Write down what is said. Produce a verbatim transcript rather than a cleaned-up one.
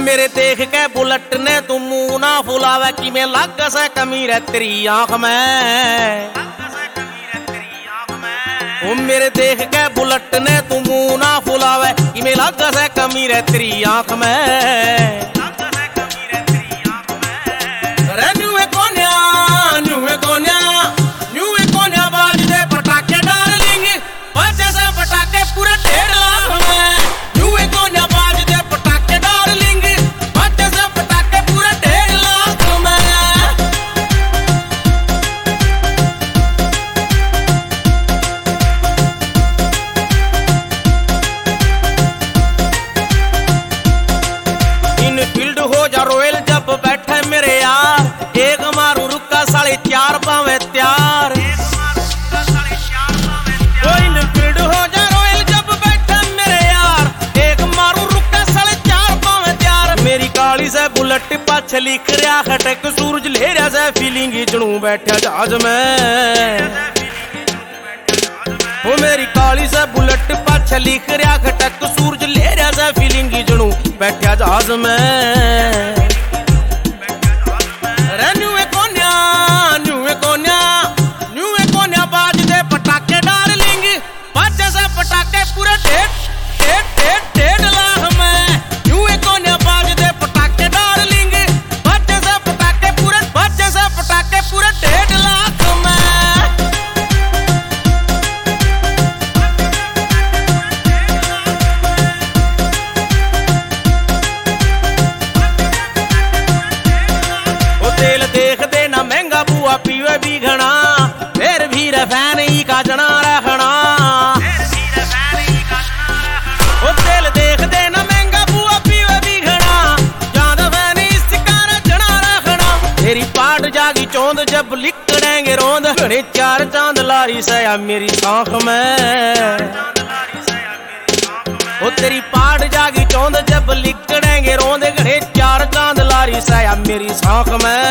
मेरे देख के बुलेट ने तू मुंह ना फुलावे कि मैं लग से कमी रे तेरी आंख में। ओ मेरे देख के बुलेट ने तू मुंह ना फुलावे कि मैं लग से कमी रे तेरी आंख में। फील्ड हो जा रोयल जब बैठे मेरे यार, एक मारू रुका साढ़े चार पावे त्यार। फील्ड हो जा रोयल जब बैठे मेरे यार, एक मारू रुका साढ़े चार पावे त्यार। मेरी काली से बुलेट पाछे लिख रहा खटक सूरज लेरा से फीलिंग जणू बैठा जहाज में। ओ मेरी काली से बुलेट पाछे लिख रहा खटक सूरज लेरा से फीलिंग जणू बैठा जहाज में। अरे न्यूए कोन्या न्यूए कोन्या न्यूए कोन्या बाज दे पटाखे डार्लिंग, बाजे से पटाखे पूरे डेढ़ डेढ़ डेढ़ डेढ़ लाख में। न्यूए कोन्या बाज दे पटाखे डार्लिंग, बाजे से पटाखे पूरे बाजे से पटाखे पूरे डेढ़ लाख में। तेल देख देना महंगा बुआ पीवे भी घना, फिर भी रफैन ही का जना रखना। ओ तेल देख देना महंगा बुआ पीवे भी घना, ज्यादा फैन इसका जना रखना। तेरी पाट जागी चौंद जब लिकड़ेंगे रोंद, घड़े चार चांद लारी सया मेरी आंख में। ओ तेरी पाट जागी चौंद जब लिकड़ेंगे रोंद, घड़े चार चांद लारी सया मेरी आंख में।